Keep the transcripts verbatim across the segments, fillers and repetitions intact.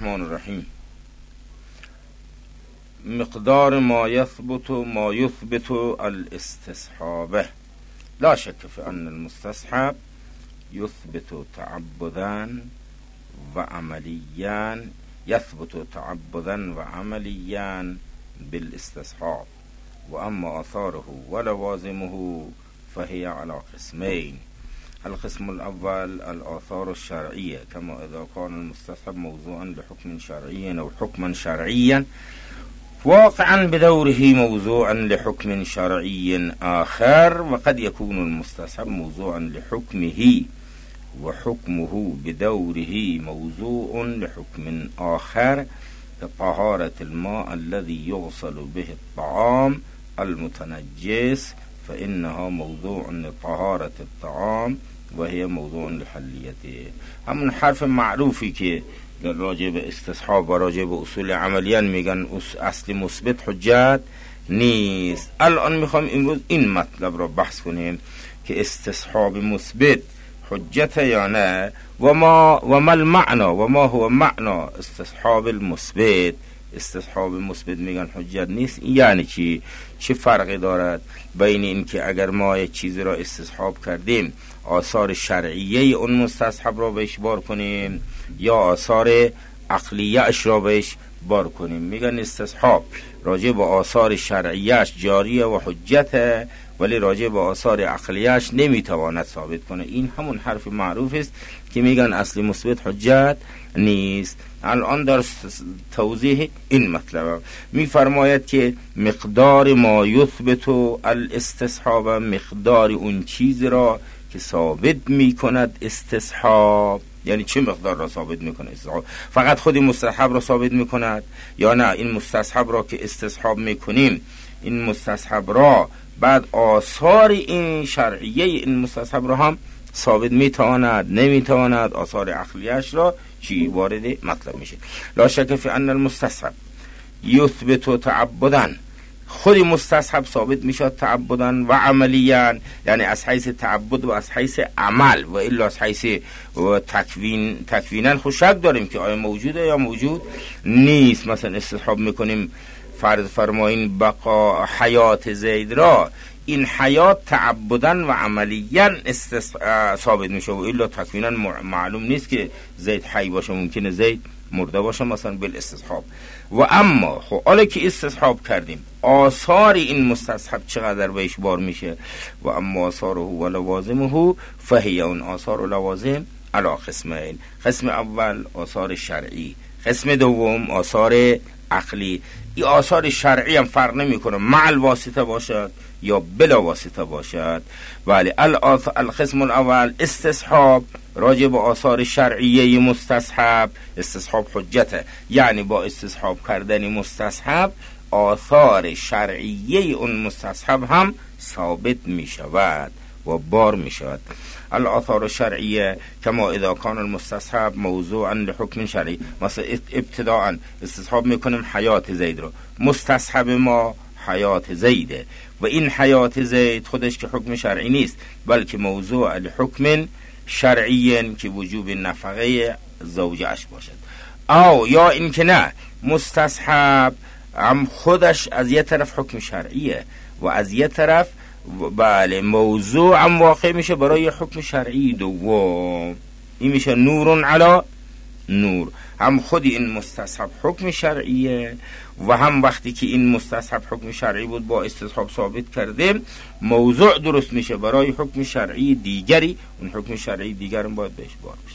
الرحمن الرحیم. مقدار ما يثبت ما يثبت الاستصحابه. لا شك في أن المستصحب يثبت تعبدا وعمليا يثبت تعبدا وعمليا بالاستصحاب، وأما آثاره ولوازمه فهي على قسمين. القسم الأول الآثار الشرعية، كما إذا كان المستصحب موضوعا لحكم شرعي أو حكما شرعيا واقعا بدوره موضوعا لحكم شرعي آخر، وقد يكون المستصحب موضوعا لحكمه وحكمه بدوره موضوع لحكم آخر، كطهارة الماء الذي يغسل به الطعام المتنجس، فإنها موضوع لطهارة الطعام وهي موضوع لحلیته. همون حرف معروفی که راجع به استصحاب و راجع به اصول عملیان میگن اصل مثبت حجت نیست. الان میخوام امروز این مطلب را بحث کنیم که استصحاب مثبت حجت یا نه، و ما و ما المعنا و ما هو معنا استصحاب المثبت. استصحاب مثبت میگن حجت نیست، یعنی چی؟ چه فرقی دارد بین این که اگر ما یک چیزی را استصحاب کردیم آثار شرعیه اون مستصحب را بهش بار کنیم یا آثار عقلیه اش را بهش بار کنیم؟ میگن استصحاب راجع به آثار شرعیهش جاریه و حجته، ولی راجع به آثار عقلیهش نمیتواند ثابت کنه. این همون حرف معروف است که میگن اصل مثبت حجت نیست. الان در توضیح این مطلب میفرماید که مقدار ما یثبت الاستصحاب، مقدار اون چیز را که ثابت میکند استصحاب. یعنی چه مقدار را ثابت میکنه استصحاب؟ فقط خود مستصحب را ثابت میکند یا نه این مستصحب را که استصحاب میکنیم این مستصحب را بعد آثار این شرعیه این مستصحب را هم ثابت میتواند نمیتواند؟ آثار عقلیش را چی وارد مطلب میشه. لا شک فی ان المستصحب یثبت تعبدا، خود مستصحب ثابت میشد تعبدا و عملیا، یعنی از حیث تعبد و از حیث عمل، و الا از حیث تکوین تکوینا خوشک داریم که آیا موجوده یا موجود نیست. مثلا استصحاب میکنیم فرض فرمایین بقا حیات زید را، این حیات تعبدن و عملیاً ثابت میشه، و الا تکوینا معلوم نیست که زید حی باشه، ممکنه زید مرده باشه مثلا بالاستصحاب. و اما خب حالا که استصحاب کردیم آثار این مستصحب چقدر بهش بار میشه؟ و اما آثاره و لوازمه فهی، اون آثار و لوازم علی قسمین. قسم اول آثار شرعی، قسم دوم آثار عقلی. این آثار شرعی هم فرق نمیکنه مع الواسطه باشد یا بلا واسطه باشد. ولی القسم الاول استصحاب راجع به آثار شرعیه مستصحب، استصحاب حجته، یعنی با استصحاب کردن مستصحب آثار شرعیه اون مستصحب هم ثابت می شود و بار می شود. الآثار الشرعیه کما اذا کان المستصحب موضوعا لحکم شرعی. مثلا ابتداء استصحاب میکنیم حیات زید رو، مستصحب ما حیات زیده، و این حیات زید خودش که حکم شرعی نیست بلکه موضوع لحکم شرعی که وجوب نفقه زوجهش باشد. او یا این که نه، مستصحب هم خودش از یه طرف حکم شرعیه و از یه طرف بله موضوع هم واقع میشه برای حکم شرعی دوم. این میشه نور علی نور، هم خود این مستصحب حکم شرعیه و هم وقتی که این مستصحب حکم شرعی بود با استصحاب ثابت کرده موضوع درست میشه برای حکم شرعی دیگری، اون حکم شرعی دیگر هم باید بهش بار بشه.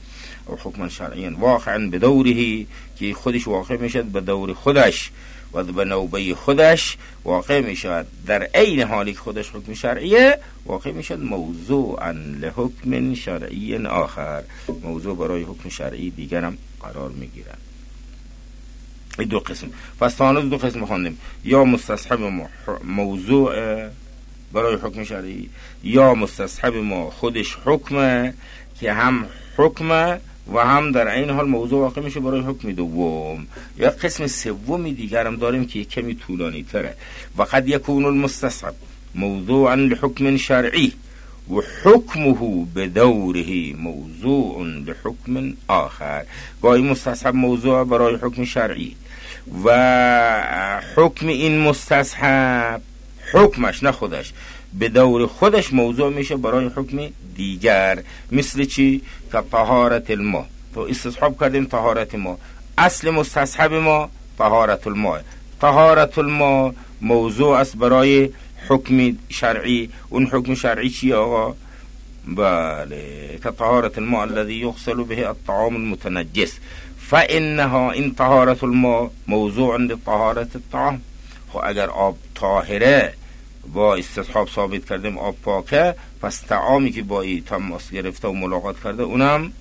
او حکم شرعی واقعا به دوره که خودش واقع میشه به دور خودش و به نوبه خودش واقع میشود، در عین حالی که خودش حکم شرعیه واقع میشد موضوعا لحکم شرعی آخر، موضوع برای حکم شرعی دیگرم قرار میگیرن. این دو قسم. پس تانوز دو قسم خواندیم، یا مستصحب موضوع برای حکم شرعی یا مستصحب ما خودش حکمه که هم حکمه و هم در این حال موضوع واقع میشه برای حکم دوم. یا قسم سومی دیگر هم داریم که کمی طولانی تره. و قد یکون المستصحب موضوعا لحکم شرعی و حکمه به دوره موضوع لحکم آخر. گاهی مستصحب موضوع برای حکم شرعی و حکم این مستصحب حکمش نه خودش به دور خودش موضوع میشه برای حکم دیگر. مثل چی؟ که طهارت الماء، تو استصحاب کردیم طهارت ما، اصل مستصحب ما طهارت الماء. طهارت الماء موضوع است برای حکم شرعی. اون حکم شرعی چیه آقا؟ بله، که طهارت الماء الذي يغسل به الطعام المتنجس فانها این طهارت الماء موضوع لطهارت الطعام. خب اگر آب طاهره با استصحاب ثابت کردیم آب پاکه، پس طعامی که با ای تماس گرفته و ملاقات کرده اونم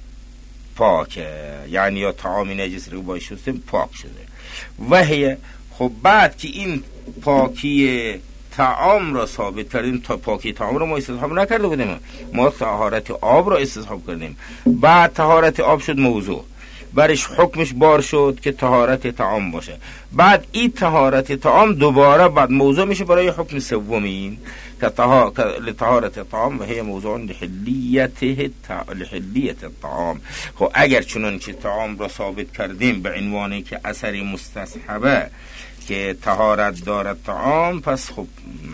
پاکه، یعنی یا طعامی نجس رو با شستیم پاک شده. وحی خب بعد که این پاکی طعام را ثابت کردیم، تا پاکی طعام را ما استصحاب نکرده بودیم، ما طهارت آب را استصحاب کردیم، بعد طهارت آب شد موضوع، برش حکمش بار شد که طهارت طعام باشه. بعد این طهارت طعام دوباره بعد موضوع میشه برای حکم سومین که طهارت طعام و هی موضوع لحلیته لحلیت الطعام. خب اگر چنان که طعام را ثابت کردیم به عنوانی که اثری مستصحبه که طهارت دارد طعام، پس خب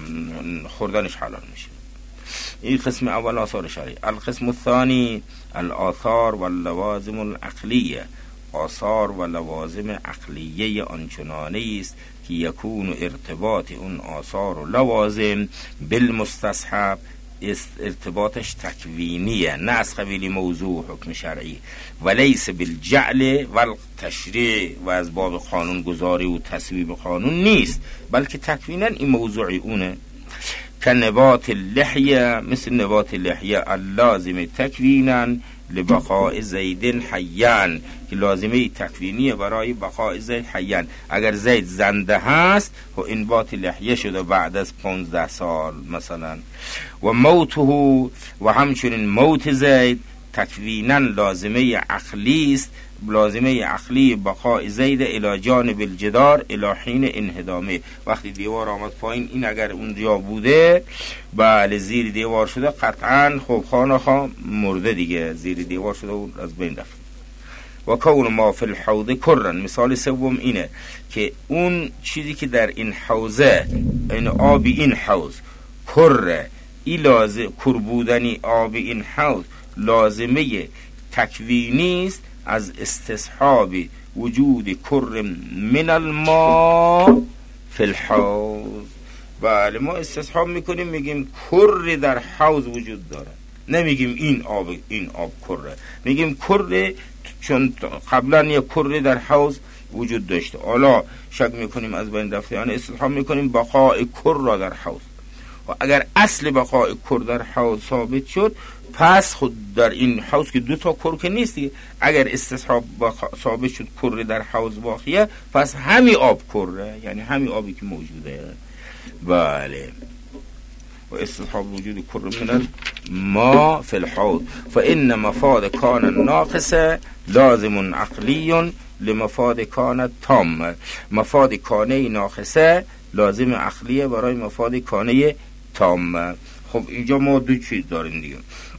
خوردنش حلال میشه. این قسم اول آثار شرعی. القسم الثانی الاثار و اللوازم العقلیه. آثار و لوازم عقلیه آنچنانه است که یکون ارتباط اون آثار و لوازم بالمستصحب ارتباطش تکوینیه، نه از قبیل موضوع حکم شرعی، و لیس بالجعل و التشریع و از باب قانون گذاری و تصویب قانون نیست، بلکه تکوینا این موضوعی اونه. که نبات اللحیه، مثل نبات اللحیه اللازم تکوینا لبقاء زید حیان، که لازمه تکوینیه برای بقاء زید حیان. اگر زید زنده هست و این نبات لحیه شده بعد از پانزده سال مثلا. و موته و همچنین موت زید تکوینا لازمه عقلی است، لازمه عقلی بقاء زید الی جانب الجدار الی حین انهدامه. وقتی دیوار آمد پایین، این اگر اونجا بوده بله زیر دیوار شده قطعا خب خانه خواهم مرده دیگه، زیر دیوار شده و از بین رفت. و کون ما فی الحوض کرن. مثال سوم اینه که اون چیزی که در این حوزه، این آب این حوض کره، ای لازم کر بودنی آب این حوض لازمه تکوینی است از استصحاب وجود کر من الماء فی الحوض. بله ما استصحاب میکنیم میگیم کر در حوض وجود داره، نمیگیم این آب این آب کره، میگیم کر چون قبلا یه کر در حوض وجود داشته، حالا شک میکنیم از بین رفته، یعنی استصحاب میکنیم بقای کر را در حوض. و اگر اصل بقای کر در حوض ثابت شد، پس خود در این حوض که دو تا کر که نیستی، اگر استصحاب ثابت شد کر در حوض باقیه، پس همین آب کره، یعنی همین آبی که موجوده. بله. و استصحاب وجود کر من ما فی الحوض فان مفاد کان ناقصه لازم عقلی لمفاد کان تام. مفاد کانه ناقصه لازم عقلیه برای مفاد کانه تام. خب اینجا ما دو چیز داریم دیگه،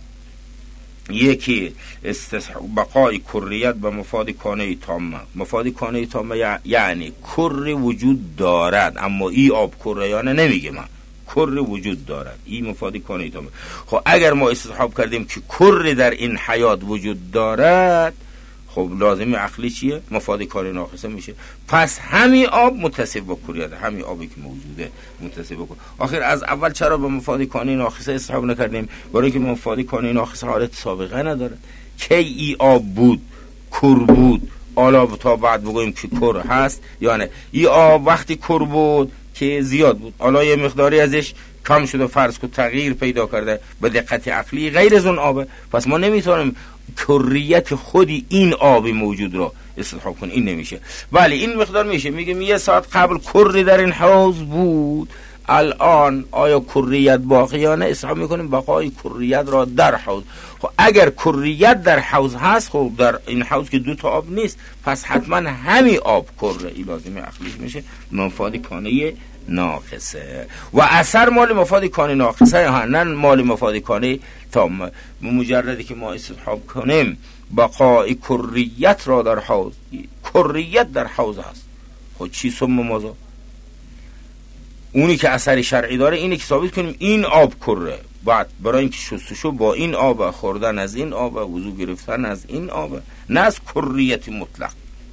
یکی استصحاب بقای کریت به مفاد کانه تامه. مفاد کانه تامه یعنی کر وجود دارد، اما ای آب کریانه نمیگه، من کر وجود دارد، این مفاد کانه تامه. خب اگر ما استصحاب کردیم که کر در این حیات وجود دارد، خب لازم عقلی چیه؟ مفاد کانه ناقصه میشه. پس همین آب متصف با کریت، همین آبی که موجوده متصف با کریت. آخر از اول چرا به مفاد کانه ناقصه استصحاب نکردیم؟ برای که مفاد کانه ناقصه حالت سابقه نداره. کی ای آب بود کر بود، حالا تا بعد بگویم که کر هست یا نه. ای آب وقتی کر بود که زیاد بود، حالا یه مقداری ازش کم شده، فرض کو تغییر پیدا کرده به دقت عقلی غیر از اون آبه، پس ما نمیتونیم کریت خودی این آبی موجود رو استصحاب کنیم، این نمیشه. ولی این مقدار میشه، میگیم یه ساعت قبل کری در این حوض بود، الان آیا کریت باقیانه؟ استصحاب میکنیم بقای کریت را در حوض. خب اگر کریت در حوض هست، خب در این حوض که دو تا آب نیست، پس حتما همین آب کره، این لازمه عقلی میشه، منفعت کانه ناقصه و اثر مال مفاد کانه ناقصه ها، نه مال مفاد کانه تام. مجردی که ما استصحاب کنیم بقای کریت را در حوض، کریت در حوض هست. خود چی سم مازا؟ اونی که اثر شرعی داره اینه که ثابت کنیم این آب کره، بعد برای اینکه شستشو با این آب، خوردن از این آب، وضو گرفتن از این آب، نه از کریت مطلق.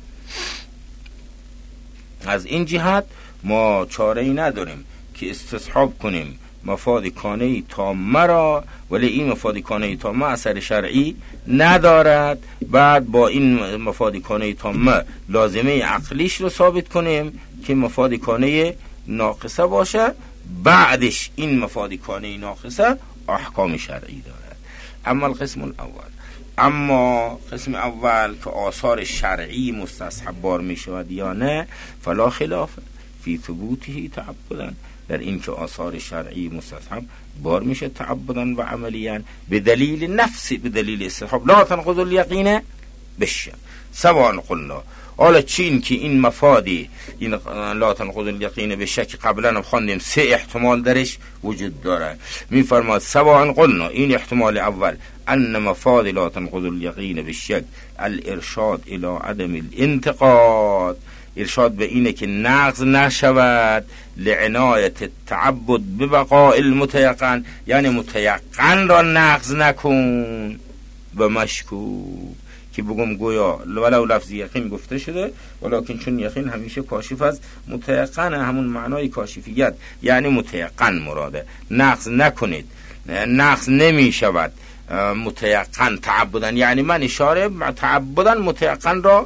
از این جهت ما چاره ای نداریم که استصحاب کنیم مفاد کانه تامه را، ولی این مفاد کانه تامه اثر شرعی ندارد. بعد با این مفاد کانه تامه لازمه عقلیش رو ثابت کنیم که مفاد کانه ناقصه باشه، بعدش این مفاد کانه ناقصه احکام شرعی دارد. اما القسم الاول، اما قسم اول که آثار شرعی مستصحب بار می شود یا نه، فلا خلاف فی ثبوته تعبداً، در این که آثار شرعی مستصحب بار میشه تعبداً و عملیاً به دلیل نفس، به دلیل استحباب. لا تنقض الیقین بالشک سواء قلنا. حالا چین که این مفادی، این لا تنقض الیقین بالشک قبلا هم خواندیم سه احتمال درش وجود داره. میفرماد سواء قلنا، این احتمال اول ان مفاد لا تنقض الیقین بالشک الارشاد الی عدم الانتقاد، ارشاد به اینه که نقض نشود لعنایت تعبد ببقاء المتیقن، یعنی متیقن را نقض نکن و مشکوک. که بگم گویا ولو لفظ یقین گفته شده، ولیکن چون یقین همیشه کاشف از متیقن، همون معنای کاشفیت یعنی متیقن مراده. نقض نکنید، نقض نمی شود متیقن تعبدن، یعنی من اشاره تعبدن متیقن را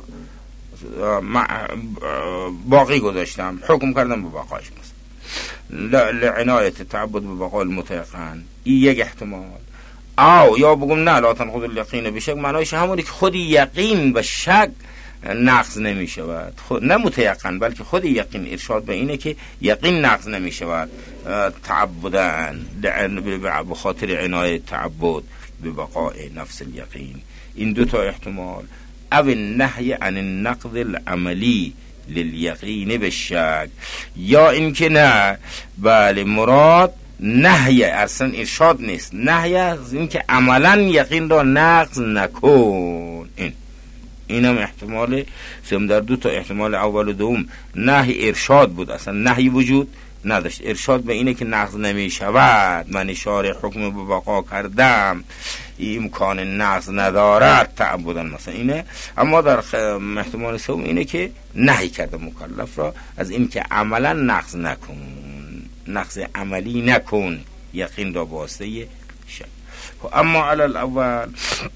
باقی گذاشتم، حکم کردم به بقایش. مثلا لعنایت تعبد به بقای المتیقن، این یک احتمال. او یا بگم نه لا تنقض الیقین بشک، معنایش همونی که خود یقین به شک نقض نمی شود، خود نه متیقن بلکه خود یقین ارشاد به اینه که یقین نقض نمی شود تعبدن به خاطر عنایت تعبد به بقای نفس الیقین. این دو تا احتمال، او النهی عن النقض العملی للیقین بالشک، یا اینکه نه بله مراد نهی اصلا ارشاد نیست، نهی از اینکه عملا یقین را نقض نکن. این اینم احتمال سوم. در دو تا احتمال اول و دوم نهی ارشاد بود، اصلا نهی وجود نداشت، ارشاد به اینه که نقض نمی شود، من اشاره حکم به بقا کردم، این امکان نقض ندارد تعبدن مثلا اینه. اما در احتمال سوم اینه که نهی کرده مکلف را از این که عملا نقض نکن، نقض عملی نکن، یقین را واسطه شک. اما علی الاول،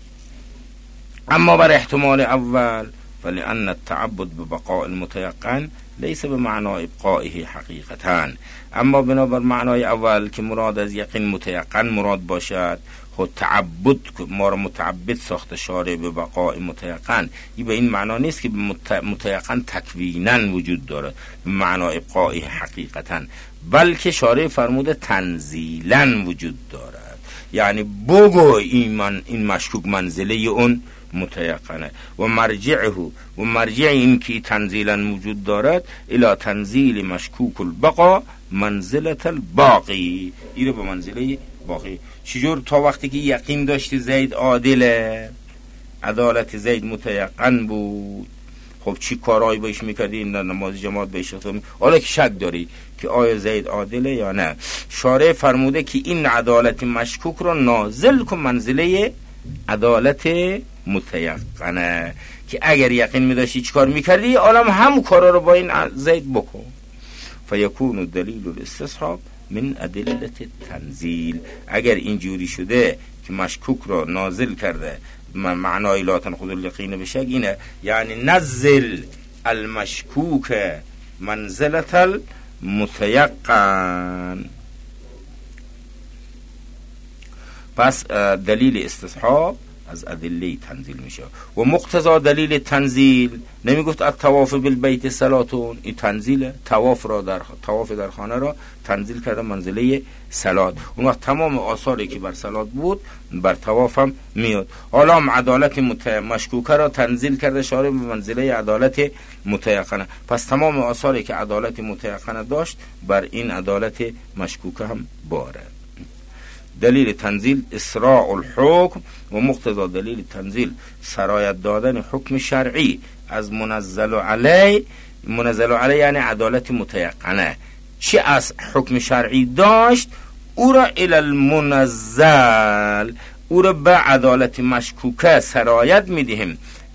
اما بر احتمال اول، فلأن التعبد ببقاء المتيقن لیس به معنای ابقائه حقیقتا، اما بنابر معنای اول که مراد از یقین متیقن مراد باشد، خود تعبد ما را متعبد ساخته شارع به بقاء متیقن، این به این معنا نیست که متیقن تکویناً وجود دارد به معنای ابقائه حقیقتا، بلکه شارع فرموده تنزیلاً وجود دارد، یعنی بگو این, من این مشکوک منزله اون متیقنه و مرجعه و مرجع این که تنزیلا وجود دارد الى تنزیل مشکوک البقا منزلت الباقی، این رو به منزله باقی. چجور؟ تا وقتی که یقین داشتی زید عادله، عدالت زید متیقن بود، خب چی کارایی بایش میکردی؟ نماز جماعت بایش رفتم. حالا که شک داری که آیا زید عادله یا نه، شارع فرموده که این عدالت مشکوک رو نازل کن منزله عدالت متیقنه، که اگر یقین میداشتی چی کار میکردی، عالم همون کارا رو با این زید بکن. فیکون دلیل الاستصحاب من ادله تنزیل، اگر اینجوری شده که مشکوک رو نازل کرده، معنای لا تنقض الیقین بالشک اینه، یعنی نزل المشکوک منزلت المتیقن. پس دلیل استصحاب از ادله تنزیل میشه. و مقتضا دلیل تنزیل نمیگفت الطواف بالبیت صلاتون، این تنزیل طواف را در طواف در خانه را تنزیل کرده منزله صلات. اون وقت تمام آثاری که بر صلات بود بر طواف هم میاد. حالا هم عدالت مشکوکه را تنزیل کرده شارع به منزله عدالت متیقنه، پس تمام آثاری که عدالت متیقنه داشت بر این عدالت مشکوکه هم باره. دلیل تنزیل اسراع الحکم و مقتضا دلیل تنزیل سرایت دادن حکم شرعی از منزل علی. منزل علی یعنی عدالت متیقنه، چه از حکم شرعی داشت او را الی المنزل، او را به عدالت مشکوکه سرایت میدهیم.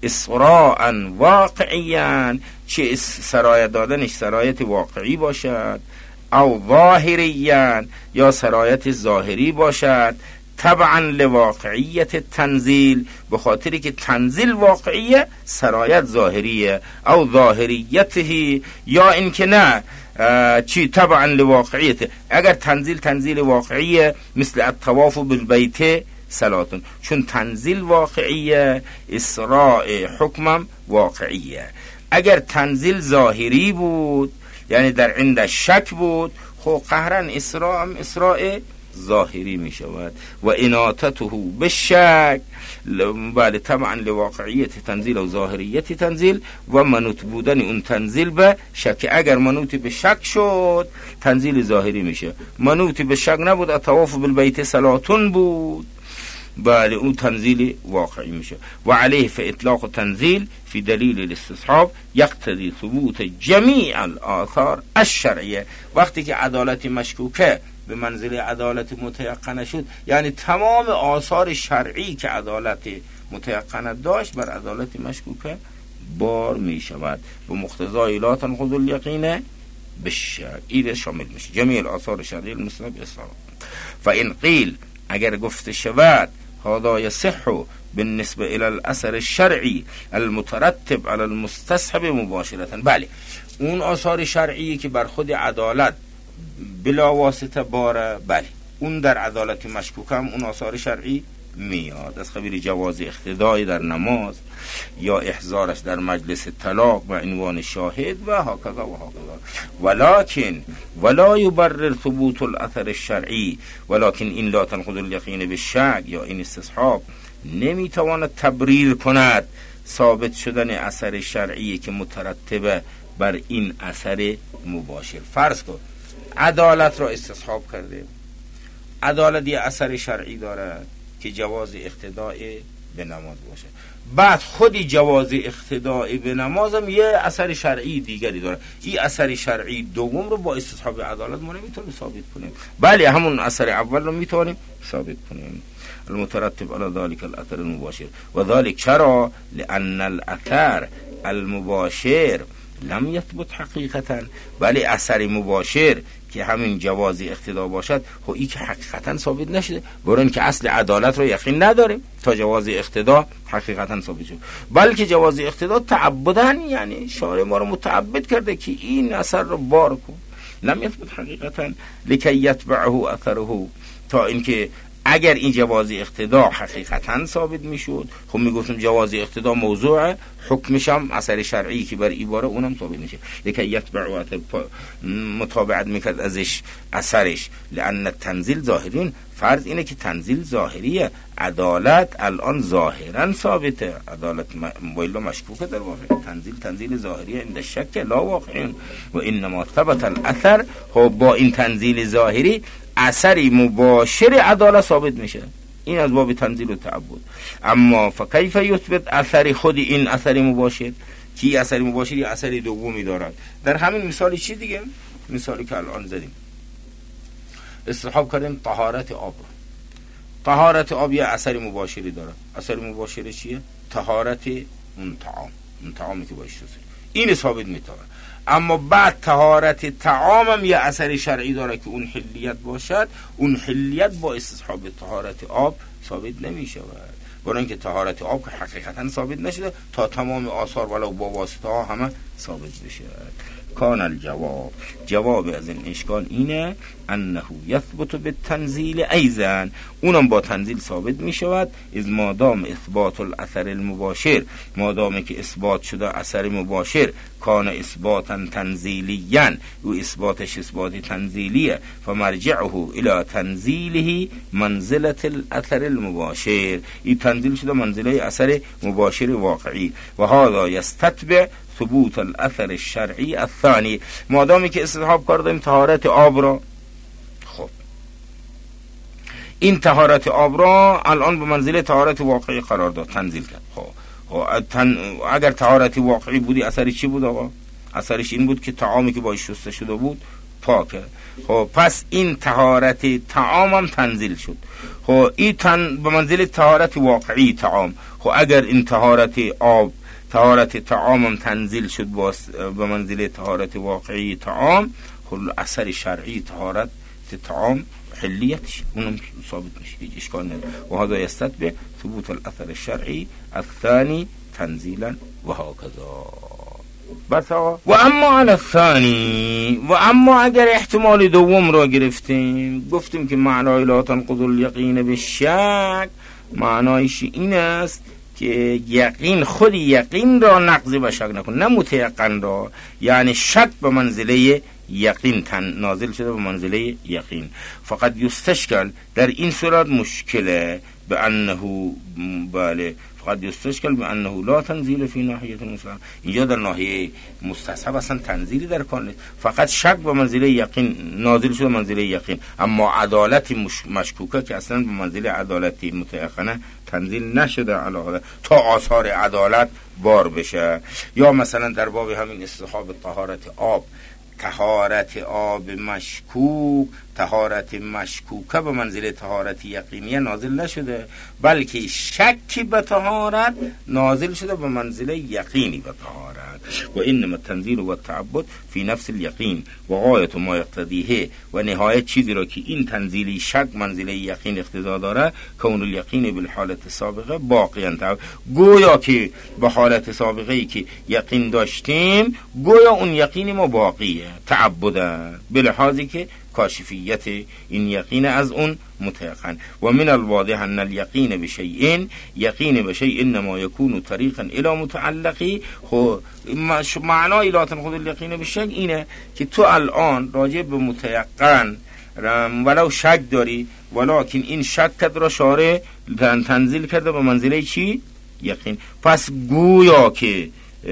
اسراعا واقعیا، چه سرایت دادنش سرایت واقعی باشد، او ظاهریا یا سرایت ظاهری باشد، طبعا لواقعیت تنزیل، به خاطری که تنزیل واقعیه سرایت ظاهریه، او ظاهریته یا اینکه نه چی طبعا لواقعیت. اگر تنزیل تنزیل واقعیه مثل الطواف بالبیت صلاتون، چون تنزیل واقعیه اسراع حکمم واقعیه. اگر تنزیل ظاهری بود یعنی در عند شک بود، خب قهرن اسراع هم اسراع ظاهری می شود. و اناتته بالشک بله طبعا لواقعیت تنزیل و ظاهریت تنزیل و منوط بودن اون تنزیل به شک. اگر منوط به شک شد تنزیل ظاهری میشه، منوط به شک نبود الطواف بالبیت صلاتون بود بله اون تنزیل واقعی میشه. و علیه فاطلاق تنزیل فی دلیل الاستصحاب یقتضی ثبوت جمیع الاثار الشرعیه. وقتی که عدالت مشکوکه به منزله عدالت متیقنه شد، یعنی تمام آثار شرعی که عدالت متیقنه داشت بر عدالت مشکوکه بار می شود. به مقتضای لا تنقض الیقین بالشک، این شامل میشه جمیع الاثار شرعی المسلم بالاسلام. فان قیل اگر گفته شود هذا یصح بالنسبه الى الاثر الشرعی المترتب على المستصحب مباشرة، بله اون آثار شرعی که بر خود عدالت بلا واسطه باره، بله اون در عدالت مشکوک هم اون آثار شرعی میاد، از قبیل جواز اقتدای در نماز یا احضارش در مجلس طلاق و عنوان شاهد و هکذا و هکذا. ولكن ولا يبرر ثبوت الاثر الشرعی، ولكن این لا تنقض الیقین بالشک یا این استصحاب نمیتواند تبریر کند ثابت شدن اثر شرعی که مترتبه بر این اثر مباشر. فرض کن عدالت را استصحاب کرده، عدالت یه اثر شرعی داره که جواز اقتداء به نماز باشه، بعد خودی جواز اقتداء به نماز هم یه اثر شرعی دیگری داره، این اثر شرعی دوم رو با استصحاب عدالت ما نمیتونیم ثابت کنیم، بله همون اثر اول رو میتونیم ثابت کنیم. المترتب على ذلك الاثر المباشر و ذلك چرا؟ لان الاثر المباشر لم یثبت حقیقتا، ولی اثر مباشر که همین جواز اقتدا باشد خب این که حقیقتا ثابت نشده، برای اینکه اصل عدالت رو یقین نداریم تا جواز اقتدا حقیقتا ثابت شد، بلکه جواز اقتدا تعبدن، یعنی شارع ما رو متعبد کرده که این اثر رو بار کن. لم یثبت حقیقتا لکی یتبعه اثره، تا اینکه اگر این جواز اقتدا حقیقتا ثابت میشد خب میگفتم جواز اقتدا موضوع حکمش هم اثر شرعی که بر عباره اونم ثابت میشه، لکه یتبع و متابعت میکرد ازش اثرش. لان تنزیل ظاهرین، فرض اینه که تنزیل ظاهریه، عدالت الان ظاهرا ثابته، عدالت مویلا مشکوکه در واقع، تنزیل تنزیل ظاهریه این شک لا واقعین و انما ثبت الاثر. خب با این تنزیل ظاهری اثری مباشر عدالت ثابت میشه، این از باب تنزیل و تعبد. اما فکیف یثبت اثر خود این اثر مباشر، کی اثر مباشر یا اثر دومی دارد؟ در همین مثالی چی دیگه، مثالی که الان زدیم استصحاب کردیم طهارت آب، طهارت آب یه اثر مباشری داره، اثر مباشر چیه؟ طهارت اون طعام، اون طعامی که باش شده این ثابت میتونه. اما بعد طهارت طعام هم یه اثر شرعی داره که اون حلیت باشد، اون حلیت با استصحاب طهارت آب ثابت نمی شود، برای اینکه طهارت آب که حقیقتا ثابت نشده تا تمام آثار ولو با واسطه ها همه ثابت بشه. کان الجواب، جواب از این اشکال اینه انه یثبت بالتنزیل ایضا، اونم با تنزیل ثابت می شود، از مادام اثبات الاثر المباشر، مادامی که اثبات شده اثر مباشر، کان اثباتا تنزیلیا، و اثباتش اثبات تنزیلیه، فمرجعه الى تنزیله منزلة الاثر المباشر، این تنزیل شده منزله اثر مباشر واقعی، و هذا یستتبع ثبوت الاثر الشرعی الثانی، مادامی که استصحاب کردیم طهارت آب را، خب این طهارت آب را الان به منزله طهارت واقعی قرار داد، تنزیل کرد. خب تن... اگر طهارت واقعی بودی اثرش چی بود آقا؟ اثرش این بود که طعامی که باش شسته شده بود پاکه. خب پس این طهارت طعام هم تنزیل شد. خب این تن... به منزله طهارت واقعی طعام. خب اگر این طهارت آب طهارت طعام هم تنزیل شد باز به منزله طهارت واقعی طعام، خب اثر شرعی طهارت طعام حلیتش اونم ثابت میشه، هیچ اشکال نداره. و هذا یستتبع ثبوت الاثر الشرعی الثانی تنزیلا و هكذا. بس آقا. و اما علی الثانی، و اما اگر احتمال دوم را گرفتیم، گفتیم که معنای لا تنقض الیقین بالشک، معنایش این است که یقین خود یقین را نقض و شک نکن، نه متیقن را، یعنی شک به منزله یقین تن نازل شده به منزله یقین. فقط یستشکل در این صورت مشکله به انه، بله فقط یستشکل به انه لا تنزیل فی ناحیه المسلم، اینجا در ناحیه مستصحب اصلا تنزیلی در کار نیست، فقط شک به منزله یقین نازل شده منزله یقین، اما عدالت مش... مشکوکه که اصلا به منزله عدالتی متيقنه تنزیل نشده علاوه تا آثار عدالت بار بشه. یا مثلا در باب همین استصحاب طهارت آب، طهارت آب مشکوک، طهارت مشکوکه به منزله طهارت یقینیه نازل نشده، بلکه شکی به طهارت نازل شده به منزله یقینی به طهارت. و انما التنزیل و التعبد فی نفس الیقین و غایت ما یقتضیه، و نهایت چیزی را که این تنزیلی شک منزله یقین اقتضا داره، کون الیقین بالحالت سابقه باقی انت، گویا که به حالت سابقه ای که یقین داشتیم گویا اون یقین ما باقیه تعبدا، به لحاظی که کاشفیت این یقین از اون متيقن. و من الواضح ان الیقین بشیء، یقین به شیء انما یکون طریقا الی متعلقی. خب معنای لا تنقض الیقین بشیء اینه که تو الان راجع به متيقن ولو شک داری، ولکن این شک را شارع تنزیل کرده به منزله چی؟ یقین. پس گویا که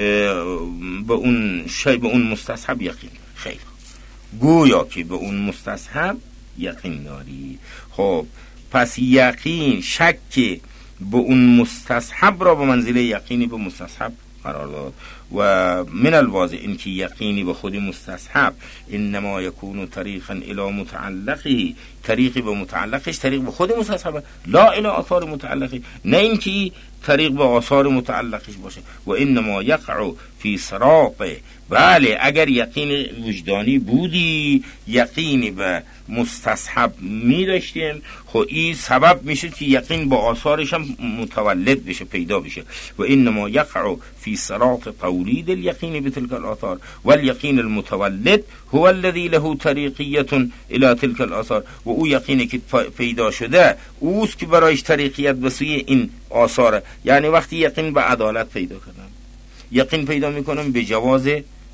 به اون شی به اون مستصحب یقین، خیلی گویا که به اون مستصحب یقین داری. خب پس یقین شک به اون مستصحب را به منزله یقینی به مستصحب قرار داد. و من الواضح این که یقینی به خود مستصحب انما یکون طریقا الی متعلقه، طریقی به متعلقش طریق به خود مستصحب، لا الی آثار متعلقه، نه اینکه طریق به آثار متعلقش باشه. و انما یقع فی صراط، بله اگر یقین وجدانی بودی یقینی به مستصحب می داشتیم، خب این سبب میشه که یقین با آثارش هم متولد بشه، پیدا بشه. و انما یقع فی صراط تولید الیقین بتلک الاثار والیقین المتولد هو الذی له طریقیت الی تلک الاثار، و او یقینی که پیدا شده اوست که برایش طریقیت به سوی این آثار. یعنی وقتی یقین به عدالت پیدا کردم، یقین پیدا میکنم به جواز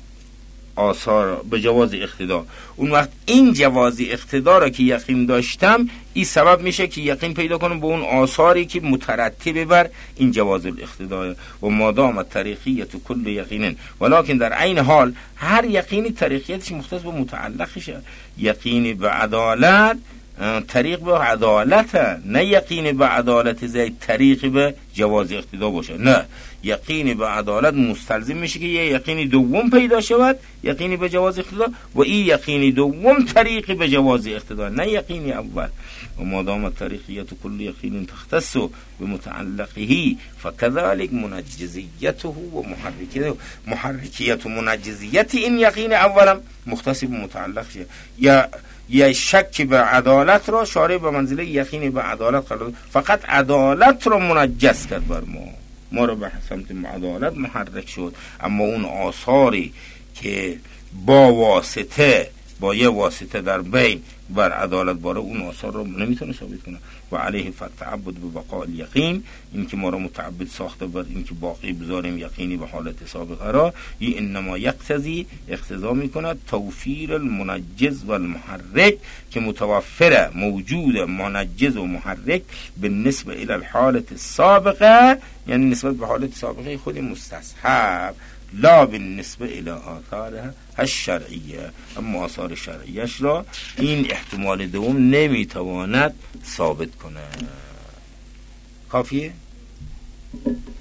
آثار، به جواز اقتدا، اون وقت این جواز اقتدا را که یقین داشتم این سبب میشه که یقین پیدا کنم به اون آثاری که مترتب بر این جواز الاقتدا. و مادام طریقیت کل یقینن، ولکن در عین حال هر یقینی طریقیتش مختص به متعلقشه. یقینی به عدالت طریق به عدالت، نه یقین به عدالت زید طریق به جواز اقتدا باشه، نه یقین به عدالت مستلزم میشه که یه یقینی دوم پیدا شود، یقینی به جواز اقتدا، و این یقینی دوم طریق به جواز اقتدا، نه یقینی اول. و مادام طریقیت کل یقین تختص به متعلقه فكذلك منجزیته و محرکیته، محرکیت و منجزیت این یقین اولا مختص به متعلق شه. یا یا شک به عدالت را شارع به منزله یقین به عدالت قرار داد، فقط عدالت را منجز کرد بر ما، ما را به سمت عدالت محرک شد، اما اون آثاری که با واسطه، با یه واسطه در بین بر عدالت باره اون آثار رو نمیتونه ثابت کنه. و علیه فتعبد به بقاء الیقین، این که ما رو متعبد ساخته بر این که باقی بذاریم یقینی به حالت سابقه را، این انما یقتضی، اقتضا میکنه توفیر المنجز و المحرک، که متوفره موجود منجز و محرک به نسبه الى الحالت سابقه، یعنی نسبت به حالت سابقه خود مستصحب، لا بالنسبه الى آثارها الشرعیه، اما آثار شرعیش را این احتمال دوم نمیتواند ثابت کنه. کافیه؟